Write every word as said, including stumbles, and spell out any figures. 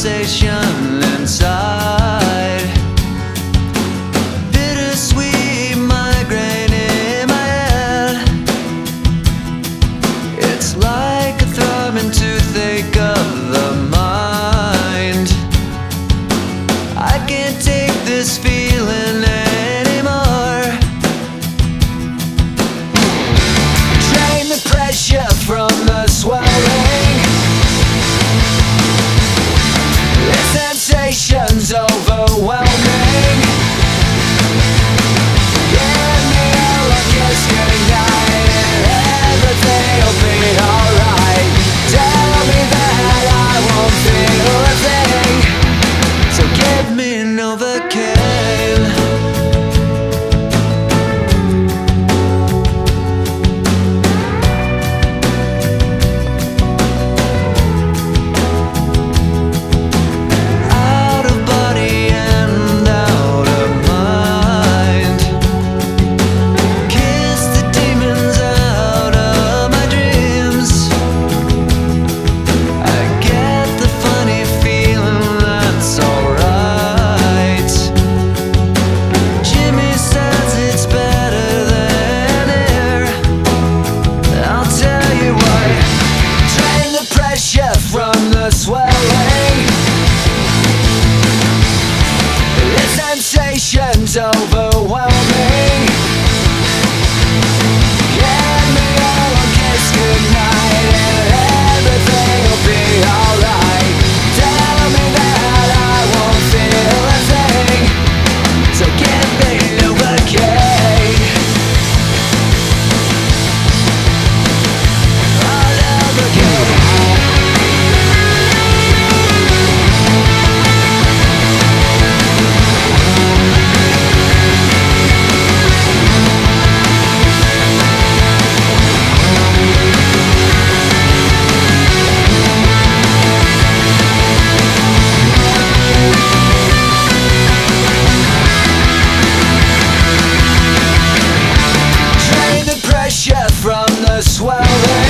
sensation inside. Bittersweet migraine in my head. It's like a throbbing toothache of the mind. I can't take this feeling anymore. Drain the pressure from the swelling. The sensation's overwhelming. Give me a look, kiss goodnight, and everything will be alright. Tell me that I won't feel a thing, so give me Novocaine. Out of body and out of mind. Kiss the demons out of my dreams. I get the funny feeling that's alright. Jimmy says it's better than air. I'll tell you what. Drain the pressure from the swelling. The sensation's overwhelming. Give me a long kiss goodnight, and everything will be alright. Tell me that I won't feel a thing, so give me Novocaine. Oh, Novocaine. Drain the pressure from the swelling.